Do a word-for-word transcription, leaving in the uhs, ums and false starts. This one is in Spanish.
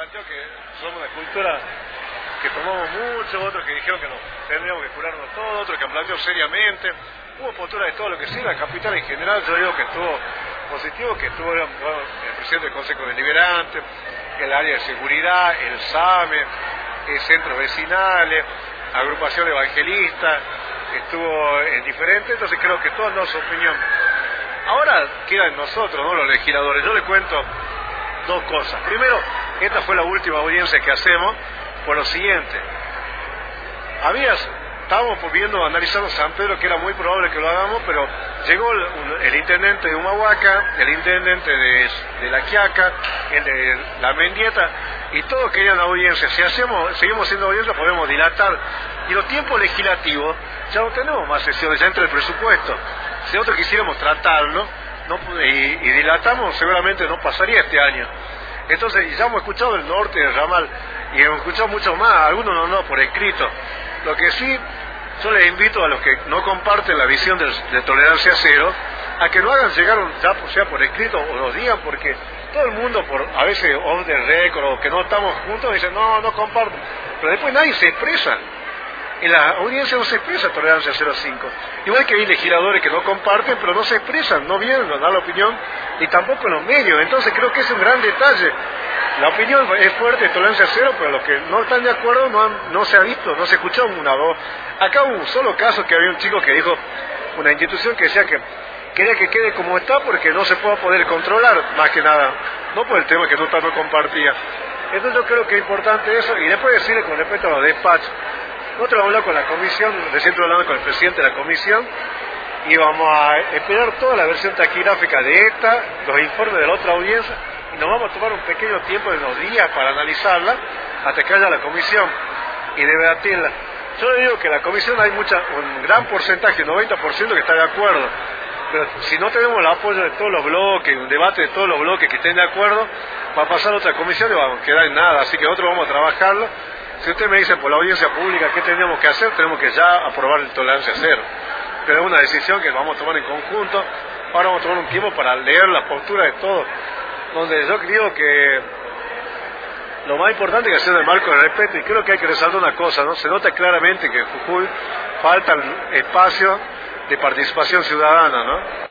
planteó que somos una cultura que tomamos mucho, otros que dijeron que no, tendríamos que curarnos todo, otros que han planteado seriamente. Hubo posturas de todo lo que sí, la capital en general yo digo que estuvo positivo, que estuvo bueno, el presidente del Consejo Deliberante, el área de seguridad, el SAME, el centros vecinales, agrupación evangelista, estuvo en diferente, entonces creo que todos nos opinión. Ahora queda en nosotros, ¿no?, los legisladores. Yo les cuento dos cosas. Primero, esta fue la última audiencia que hacemos por lo siguiente. Había, estábamos viendo, analizando San Pedro, que era muy probable que lo hagamos, pero llegó el, el intendente de Humahuaca, el intendente de, de La Quiaca, el de La Mendieta, y todos querían audiencia. Si hacemos, seguimos haciendo audiencia, podemos dilatar. Y los tiempos legislativos, ya no tenemos más sesiones, ya entra el presupuesto. Si nosotros quisiéramos tratarlo no, y, y dilatamos, seguramente no pasaría este año. Entonces, ya hemos escuchado el norte del ramal y hemos escuchado mucho más, algunos no, no, por escrito. Lo que sí, yo les invito a los que no comparten la visión de, de tolerancia cero, a que no hagan llegar, ya sea por escrito o lo digan, porque todo el mundo, por a veces off the record o que no estamos juntos, dicen no, no comparto, pero después nadie se expresa. En la audiencia no se expresa tolerancia cero cinco. Igual que hay legisladores que no comparten, pero no se expresan, no vienen a dar la opinión, y tampoco en los medios. Entonces creo que es un gran detalle. La opinión es fuerte, tolerancia cero, pero los que no están de acuerdo no, han, no se ha visto, no se escuchó una voz. Acá hubo un solo caso que había un chico que dijo, una institución que decía que quería que quede como está porque no se pueda poder controlar, más que nada, no por el tema que no, no compartía. Entonces yo creo que es importante eso, y después decirle con respecto a los despachos. Nosotros vamos a hablar con la comisión, recién hablando con el presidente de la comisión, y vamos a esperar toda la versión taquigráfica de esta, los informes de la otra audiencia, y nos vamos a tomar un pequeño tiempo de unos días para analizarla, hasta que haya la comisión, y debatirla. Yo le digo que la comisión hay mucha, un gran porcentaje, noventa por ciento que está de acuerdo, pero si no tenemos el apoyo de todos los bloques, un debate de todos los bloques que estén de acuerdo, va a pasar a otra comisión y vamos a quedar en nada, así que nosotros vamos a trabajarlo. Si usted me dice por la audiencia pública qué tendríamos que hacer, tenemos que ya aprobar el tolerancia cero. Pero es una decisión que vamos a tomar en conjunto. Ahora vamos a tomar un tiempo para leer la postura de todos, donde yo creo que lo más importante es que hacer el marco de respeto, y creo que hay que resaltar una cosa, ¿no? Se nota claramente que en Jujuy falta el espacio de participación ciudadana, ¿no?